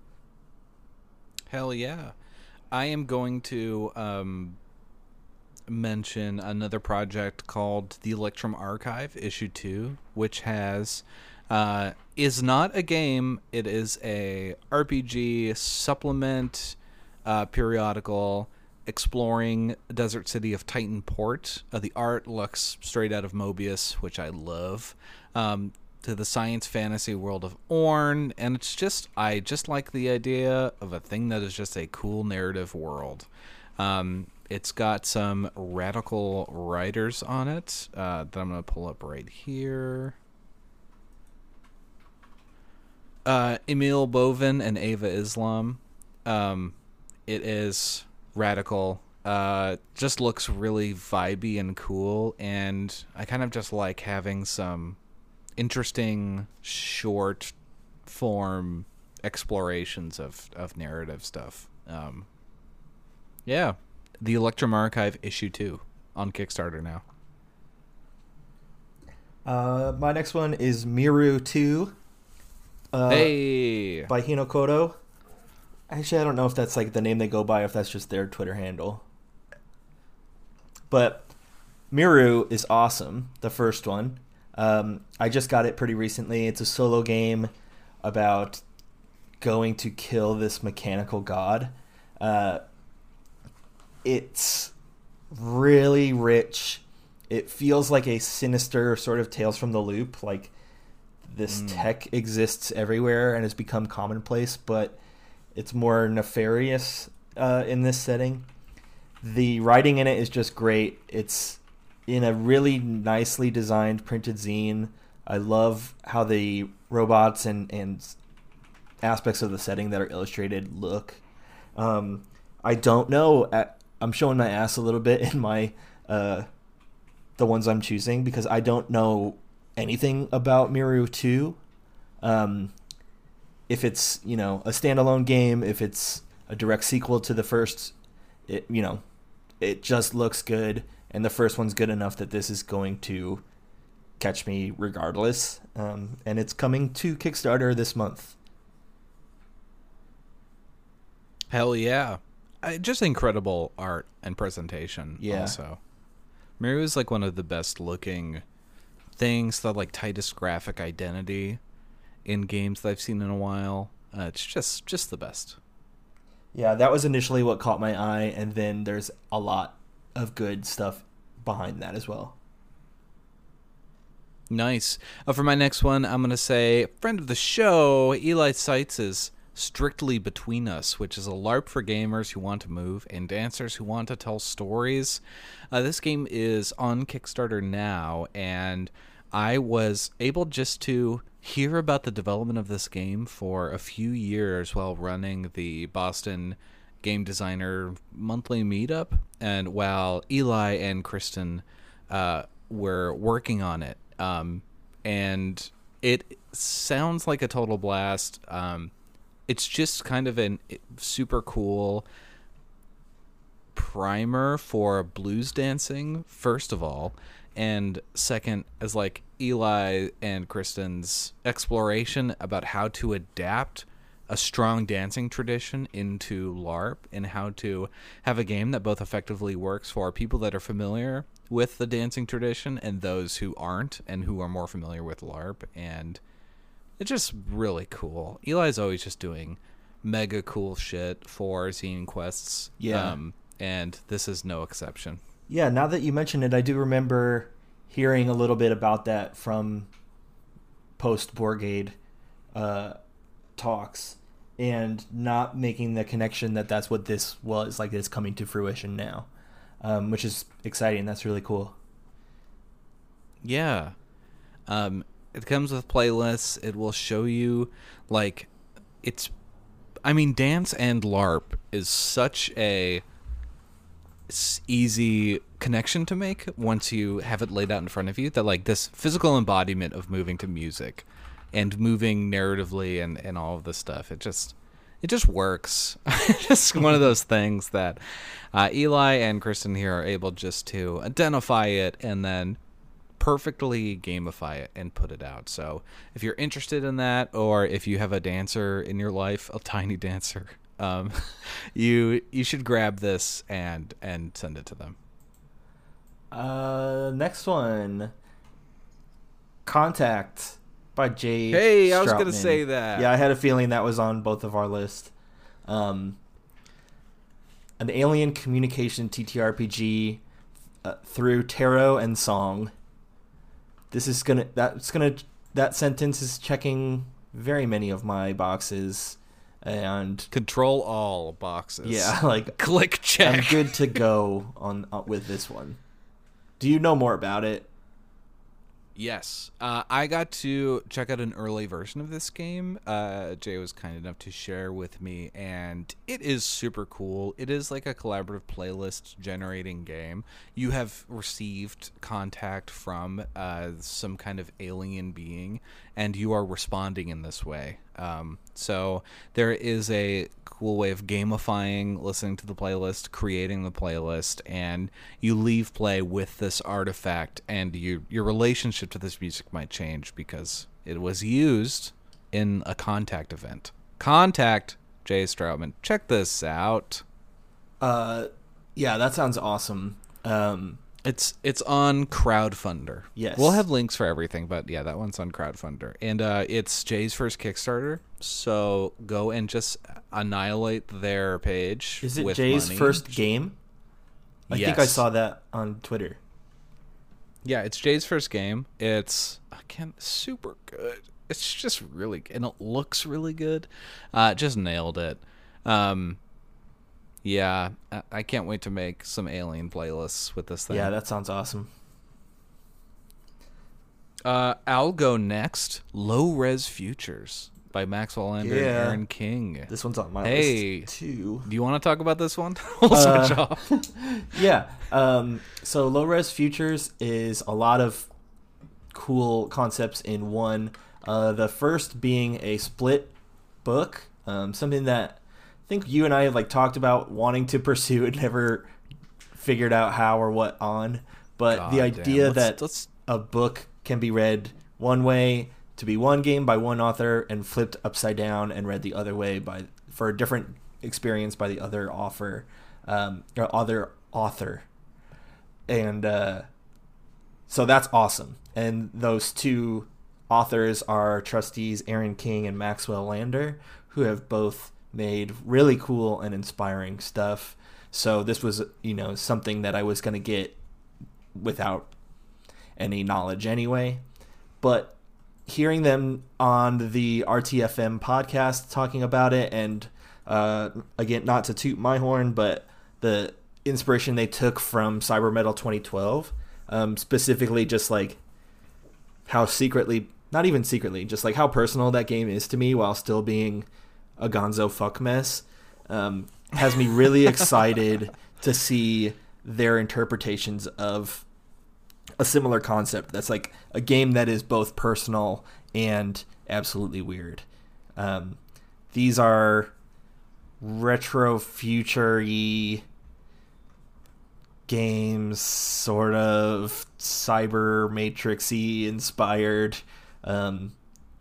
Hell yeah. I am going to um, mention another project called the Electrum Archive Issue two, which has uh, is not a game. It is a R P G supplement uh, periodical exploring the desert city of Titan Port. Uh, the art looks straight out of Mobius, which I love. Um, to the science fantasy world of Orn, and it's just I just like the idea of a thing that is just a cool narrative world. Um, it's got some radical writers on it uh, that I'm going to pull up right here. Uh, Emil Bovin and Ava Islam. Um, it is radical. Uh, just looks really vibey and cool, and I kind of just like having some interesting short form explorations of, of narrative stuff. Um, yeah, the Electrum Archive Issue two on Kickstarter now.
Uh, my next one is Miru two. Uh,
hey,
by Hino Koto. Actually, I don't know if that's like the name they go by, or if that's just their Twitter handle. But Miru is awesome. The first one. Um, I just got it pretty recently. It's a solo game about going to kill this mechanical god. Uh, it's really rich. It feels like a sinister sort of Tales from the Loop. Like this mm. tech exists everywhere and has become commonplace, but it's more nefarious uh, in this setting. The writing in it is just great. It's in a really nicely designed printed zine. I love how the robots and, and aspects of the setting that are illustrated look. Um, I don't know. I'm showing my ass a little bit in my uh, the ones I'm choosing because I don't know anything about Miru two. Um, if it's, you know, a standalone game, if it's a direct sequel to the first, it, you know, it just looks good. And the first one's good enough that this is going to catch me regardless. Um, and it's coming to Kickstarter this month.
Hell yeah. I, just incredible art and presentation
yeah.
also. Miru is like one of the best looking things, the like tightest graphic identity in games that I've seen in a while. Uh, it's just just the best.
Yeah, that was initially what caught my eye, and then there's a lot of good stuff behind that as well.
Nice. Uh, for my next one, I'm going to say friend of the show, Eli Seitz' Strictly Between Us, which is a LARP for gamers who want to move and dancers who want to tell stories. Uh, this game is on Kickstarter now, and I was able just to hear about the development of this game for a few years while running the Boston Game Designer monthly meetup, and while Eli and Kristen uh, were working on it. Um, and it sounds like a total blast. Um, it's just kind of a super cool primer for blues dancing, first of all, and second as like Eli and Kristen's exploration about how to adapt a strong dancing tradition into LARP and how to have a game that both effectively works for people that are familiar with the dancing tradition and those who aren't and who are more familiar with LARP. And it's just really cool. Eli's always just doing mega cool shit for Zine Quests.
Yeah.
Um, and this is no exception.
Yeah, now that you mention it, I do remember hearing a little bit about that from post-Borgade uh, talks. and not making the connection that that's what this was, like it's coming to fruition now, um, which is exciting. That's really cool.
Yeah. Um, it comes with playlists. It will show you, like, it's, I mean, Dance and LARP is such a s- easy connection to make once you have it laid out in front of you, that, like, this physical embodiment of moving to music and moving narratively and, and all of this stuff, it just, it just works. It's just one of those things that uh, Eli and Kristen here are able just to identify it and then perfectly gamify it and put it out. So if you're interested in that, or if you have a dancer in your life, a tiny dancer, um, you you should grab this and and send it to them.
Uh, next one, Contact by Jay.
Hey, I was
Stroutman.
gonna say that.
Yeah, I had a feeling that was on both of our lists. Um, an alien communication T T R P G uh, through tarot and song. This is gonna that's gonna that sentence is checking very many of my boxes, and
Control all boxes.
yeah, like
Click check.
I'm good to go on uh, with this one. Do you know more about it?
Yes. Uh, I got to check out an early version of this game. Uh, Jay was kind enough to share with me, and it is super cool. It is like a collaborative playlist generating game. You have received contact from uh, some kind of alien being, and you are responding in this way. Um, so there is a cool way of gamifying listening to the playlist, creating the playlist, and you leave play with this artifact, and you, your relationship to this music might change because it was used in a Contact event. Contact, Jay Stroutman. Check this out.
Uh, yeah, that sounds awesome. Um,
It's it's on Crowdfunder.
Yes.
We'll have links for everything, but yeah, that one's on Crowdfunder. And uh, it's Jay's first Kickstarter, so go and just annihilate their page.
is it
with
Jay's
money.
first game? I think I
Yes.
saw that on Twitter.
Yeah, it's Jay's first game. It's, again, super good. It's just really, and it looks really good. Uh, just nailed it. Um, yeah, I, I can't wait to make some Alien playlists with this thing.
Yeah, that sounds awesome.
Uh, I'll go next. Low Res Futures by Maxwell Lander and
Yeah.
Aaron King.
This one's on my
Hey.
list too.
Do you want to talk about this one? we'll
Uh,
switch off.
Yeah. Um, so Low Res Futures is a lot of cool concepts in one. Uh, the first being a split book, um, something that I think you and I have like talked about wanting to pursue and never figured out how or what on. But
God
the
damn.
idea
Let's-
that
let's
a book can be read one way to be one game by one author and flipped upside down and read the other way by for a different experience by the other author, um, or other author, and uh, so that's awesome. And those two authors are trustees Aaron King and Maxwell Lander, who have both made really cool and inspiring stuff. So this was, you know, something that I was going to get without any knowledge anyway. But hearing them on the R T F M podcast talking about it, and uh, again, not to toot my horn, but the inspiration they took from Cyber Metal twenty twelve, um, specifically just like how secretly, not even secretly, just like how personal that game is to me while still being a gonzo fuck mess, um, has me really excited to see their interpretations of a similar concept that's like a game that is both personal and absolutely weird. Um, these are retro future-y games, sort of cyber matrix-y inspired. Um,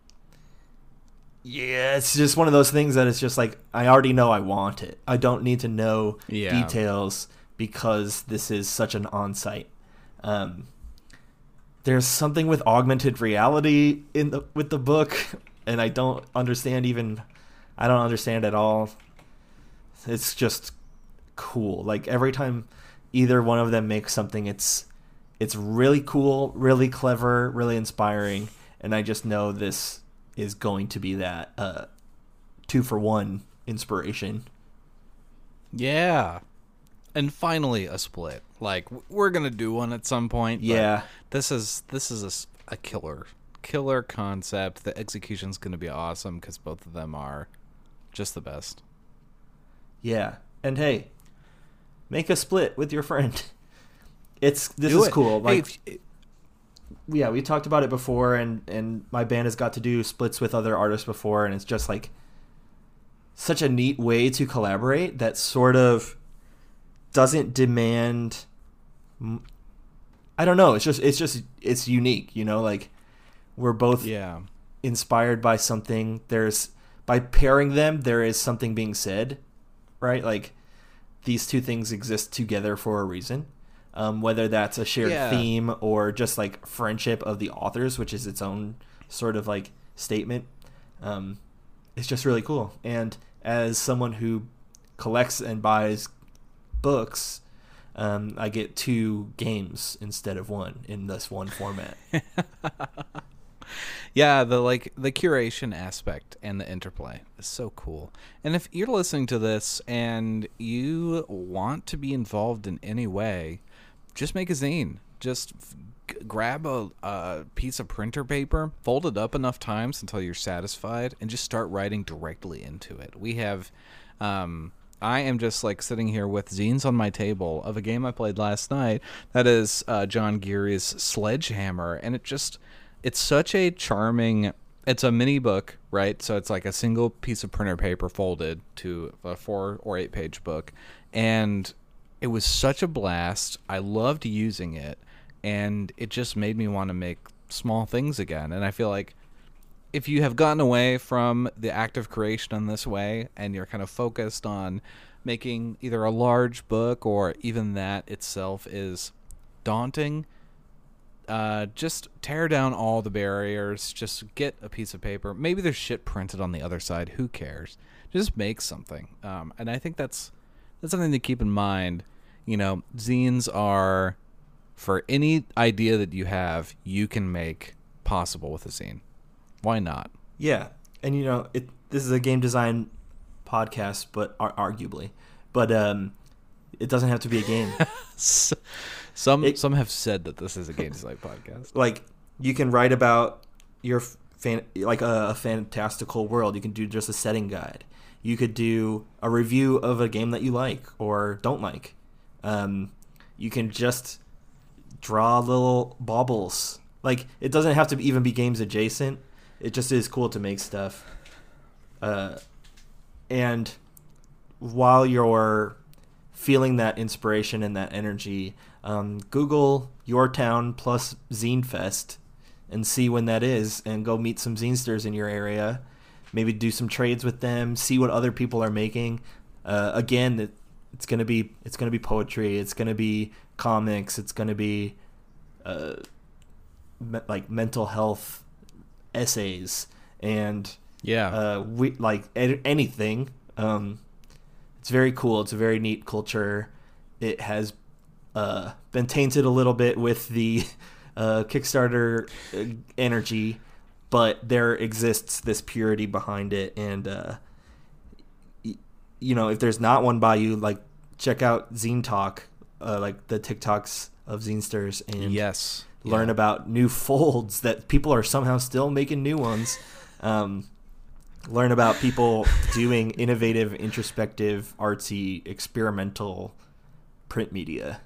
yeah, it's just one of those things that it's just like, I already know I want it. I don't need to know
Yeah.
details because this is such an on-site. Um, there's something with augmented reality in the with the book, and I don't understand even. I don't understand at all. It's just cool. Like every time either one of them makes something, it's it's really cool, really clever, really inspiring, and I just know this is going to be that. Uh, two for one inspiration.
Yeah. And finally a split. Like, we're going to do one at some point.
Yeah.
This is this is a, s- a killer, killer concept. The execution's going to be awesome because both of them are just the best.
Yeah. And hey, make a split with your friend. It's this
Do
is
it.
cool.
Hey,
Like,
if-
yeah, we talked about it before, and and my band has got to do splits with other artists before, and it's just like such a neat way to collaborate that sort of doesn't demand. I don't know. It's just it's just it's unique, you know. Like, we're both
yeah.
inspired by something. There's by pairing them, there is something being said, right? Like, these two things exist together for a reason. Um, whether that's a shared
Yeah.
theme or just like friendship of the authors, which is its own sort of like statement. Um, it's just really cool. And as someone who collects and buys books, um, I get two games instead of one in this one format.
Yeah, the like the curation aspect and the interplay is so cool. And if you're listening to this and you want to be involved in any way, just make a zine. Just f- g- grab a, a piece of printer paper, fold it up enough times until you're satisfied, and just start writing directly into it. We have, um, I am just like sitting here with zines on my table of a game I played last night. That is uh, John Geary's Sledgehammer, and it just, it's such a charming. It's a mini book, right? So it's like a single piece of printer paper folded to a four or eight page book, and it was such a blast. I loved using it, and it just made me want to make small things again. And I feel like if you have gotten away from the act of creation in this way, and you're kind of focused on making either a large book or even that itself is daunting, uh, just tear down all the barriers. Just get a piece of paper. Maybe there's shit printed on the other side. Who cares? Just make something. Um, and I think that's that's something to keep in mind. You know, zines are, for any idea that you have, you can make possible with a zine. Why not?
Yeah, and you know, it. This is a game design podcast, but ar- arguably, but um, it doesn't have to be a game.
some
It-
some have said that this is a game design podcast.
Like, you can write about your fan, like a, a fantastical world. You can do just a setting guide. You could do a review of a game that you like or don't like. Um, you can just draw little baubles. Like, it doesn't have to even be games adjacent. It just is cool to make stuff. Uh, and while you're feeling that inspiration and that energy, um, Google your town plus Zine Fest and see when that is, and go meet some zinesters in your area. Maybe do some trades with them. See what other people are making. Uh, again, it, it's gonna be it's gonna be poetry. It's gonna be comics. It's gonna be uh, me- like mental health essays and
Yeah.
uh, we like ed- anything. Um, it's very cool. It's a very neat culture. It has uh, been tainted a little bit with the uh, Kickstarter uh, energy, but there exists this purity behind it. And uh, y- you know, if there's not one by you, like, check out Zine Talk, uh, like the TikToks of Zinesters, and
yes.
learn
Yeah.
about new folds that people are somehow still making new ones. Um, learn about people doing innovative, introspective, artsy, experimental print media.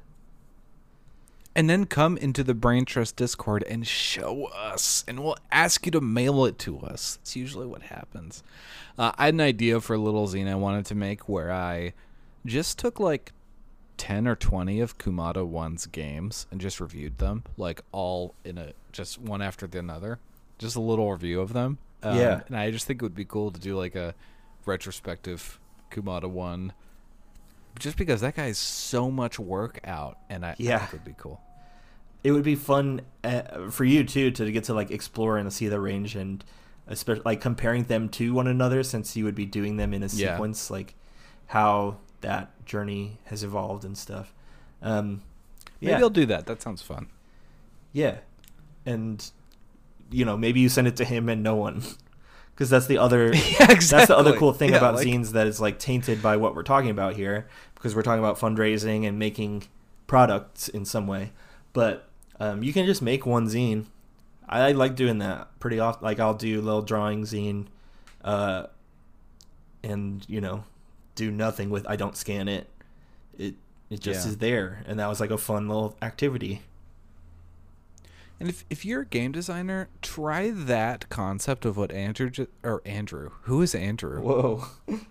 And then come into the Brain Trust Discord and show us, and we'll ask you to mail it to us. That's usually what happens. Uh, I had an idea for a little zine I wanted to make where I just took like ten or twenty of Kumada One's games and just reviewed them, like all in a just one after the another. Just a little review of them. Um,
Yeah.
And I just think it would be cool to do like a retrospective Kumada One, just because that guy's so much work out, and I, I
Yeah.
think it would be cool.
It would be fun uh, for you too to get to like explore and see the range, and especially like comparing them to one another, since you would be doing them in a
Yeah.
sequence, like how that journey has evolved and stuff. Um,
Maybe
yeah,
I'll do that. That sounds fun.
yeah, and you know, maybe you send it to him and no one, because that's the other
Yeah, exactly.
that's the other cool thing
Yeah,
about
like-
zines that is like tainted by what we're talking about here, because we're talking about fundraising and making products in some way. But um, you can just make one zine. I like doing that pretty often. Like I'll do a little drawing zine, uh, and you know, do nothing with. I don't scan it. It it just
Yeah.
is there, and that was like a fun little activity.
And if if you're a game designer, try that concept of what Andrew ju- or Andrew. Who is Andrew?
Whoa.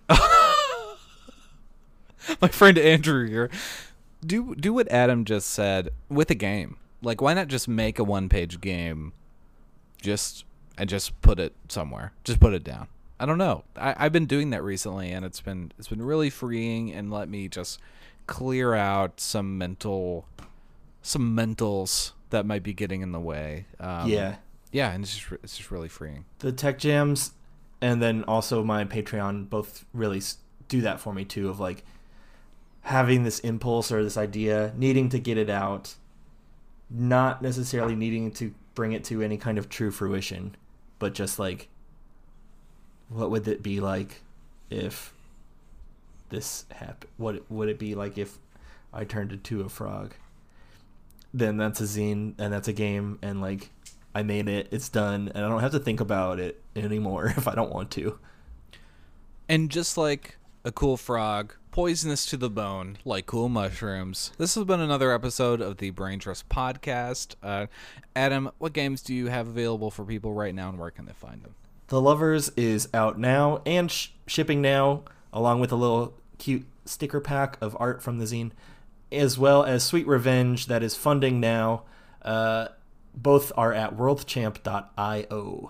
My friend Andrew here. Do do what Adam just said with a game. Like, why not just make a one-page game, just and just put it somewhere. Just put it down. I don't know. I, I've been doing that recently, and it's been it's been really freeing and let me just clear out some mental some mentals that might be getting in the way. Um,
Yeah.
yeah, and it's just re- it's just really freeing.
The tech jams and then also my Patreon both really s- do that for me too, of like having this impulse or this idea, needing to get it out, not necessarily needing to bring it to any kind of true fruition, but just like, what would it be like if this happened? What would it be like if I turned into a frog? Then that's a zine and that's a game, and like I made it, it's done, and I don't have to think about it anymore if I don't want to.
And just like a cool frog, poisonous to the bone, like cool mushrooms. This has been another episode of the Brain Trust Podcast. Uh, Adam, what games do you have available for people right now, and where can they find them?
The Lovers is out now and sh- shipping now, along with a little cute sticker pack of art from the zine, as well as Sweet Revenge that is funding now. Uh, both are at world champ dot io.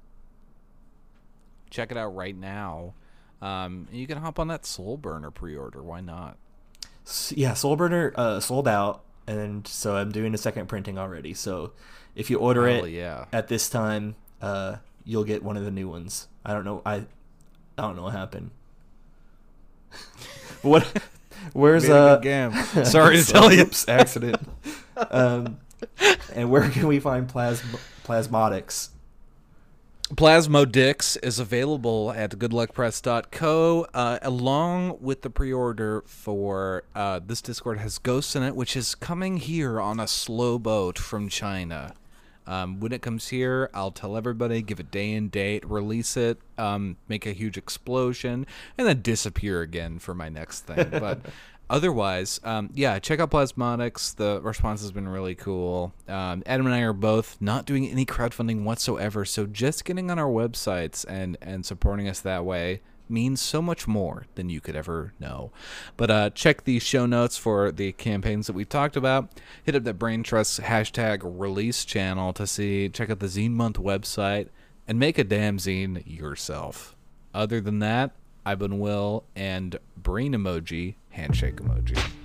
Check it out right now. Um, you can hop on that Soul Burner pre-order. Why not?
S- Yeah, Soulburner uh, sold out, and so I'm doing a second printing already. So if you order
Hell
it
yeah.
at this time, uh, you'll get one of the new ones. I don't know. I I don't know what happened. what? Where's
Made a
uh?
good game. Sorry to tell you.
Oops, accident. um, and where can we find plasm- Plasmodics?
Plasmodix is available at good luck press dot co, uh, along with the pre-order for uh, this Discord has Ghosts in it, which is coming here on a slow boat from China. Um, when it comes here, I'll tell everybody, give a day and date, release it, um, make a huge explosion, and then disappear again for my next thing. But otherwise, um, yeah, check out Plasmodics. The response has been really cool. Um, Adam and I are both not doing any crowdfunding whatsoever, so just getting on our websites and, and supporting us that way means so much more than you could ever know. But uh, check the show notes for the campaigns that we talked about. Hit up the Brain Trust hashtag release channel to see, check out the Zine Month website, and make a damn zine yourself. Other than that, I've been Will, and brain emoji, handshake emoji.